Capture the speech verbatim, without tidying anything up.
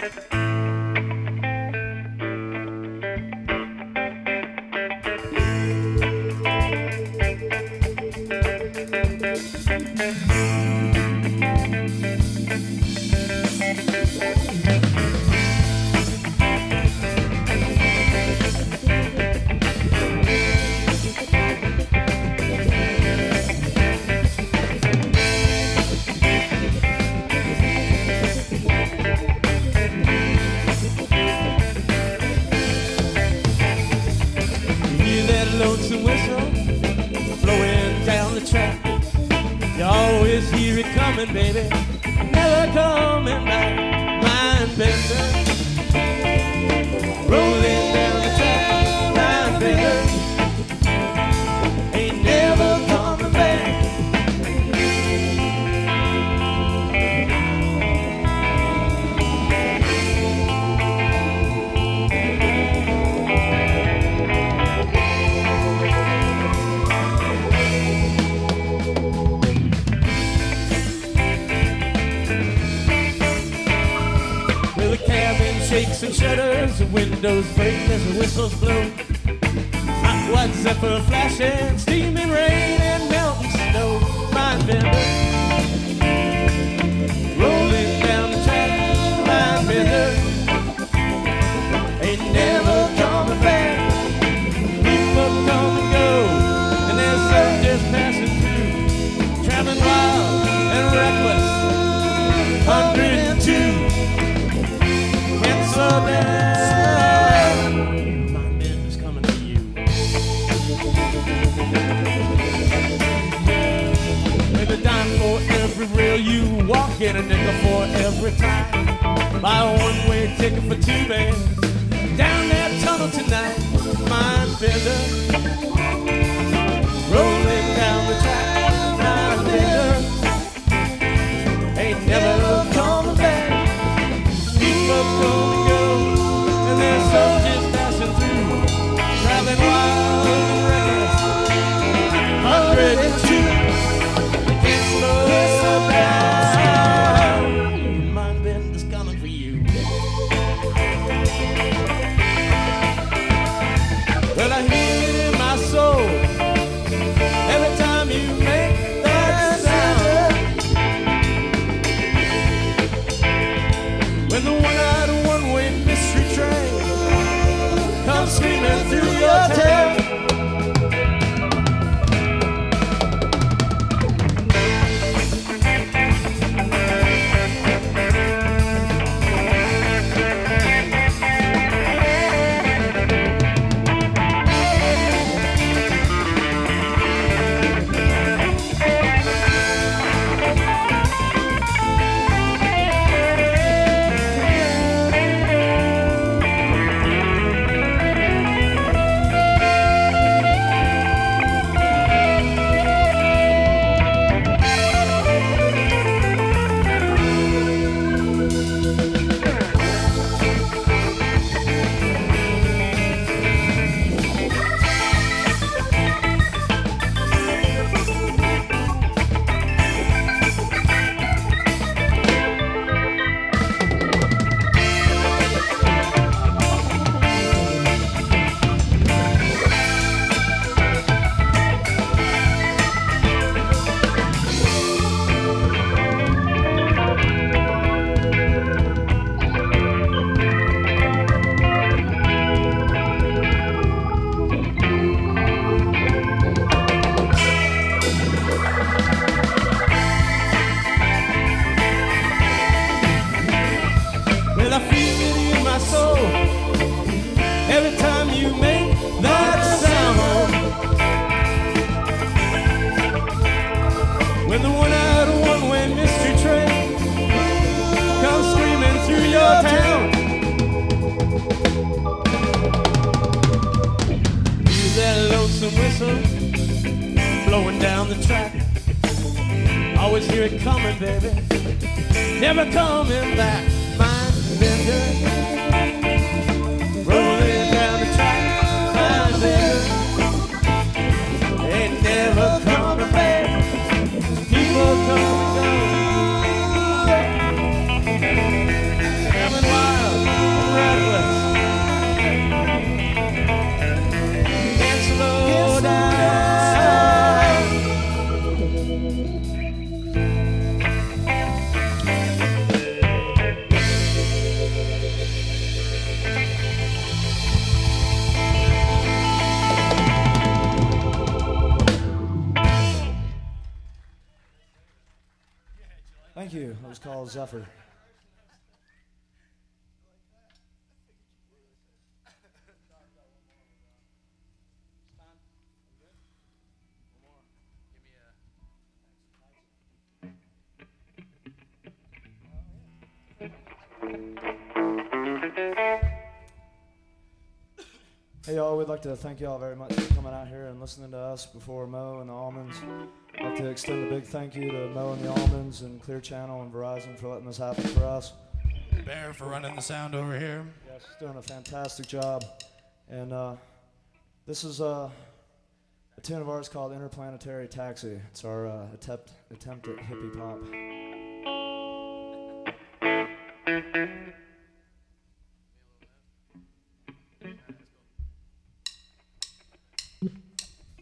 Lonesome whistle blowing down the track. You always hear it coming, baby, never coming back. Mind bender, rolling down the track. Mind bender, ain't never coming back. Shakes and shudders, the windows break as the whistles blow. Hot white zephyr flashing, steaming rain and melting snow. Mind bender, rolling down the track. Mind bender, ain't never coming back. People come and go, and their sun just passing through. Traveling wild and reckless, one hundred two. Slow down. My man is coming to you. Maybe a dime for every rail you walk in, a nickel for every time. Buy a one-way ticket for two bands down that tunnel tonight. Mind bender, rolling down the track. Mind bender, ain't never coming back. People come and go, and their soldiers passing through, traveling wild and reckless. one hundred two, they can't slow down. Mind bender's coming for you. Well, I hear it in my soul every time you make that sound. When the one-eyed, one-way mystery train comes screaming through your town. Every time you make that sound, when the one-eyed, one-way mystery train comes screaming through your town, hear that lonesome whistle blowing down the track. Always hear it coming, baby, never coming back. Mind bender, rolling down the track. Mind bender, ain't never coming back. People come and go, coming wild. Thank you. It was called Zephyr. Hey y'all, we'd like to thank y'all very much for coming out here and listening to us before Mo and the Almonds. I'd like to extend a big thank you to Mo and the Almonds and Clear Channel and Verizon for letting this happen for us. Bear for running the sound over here. Yes, he's doing a fantastic job. And uh, this is uh, a tune of ours called Interplanetary Taxi. It's our uh, attempt, attempt at hippie pop.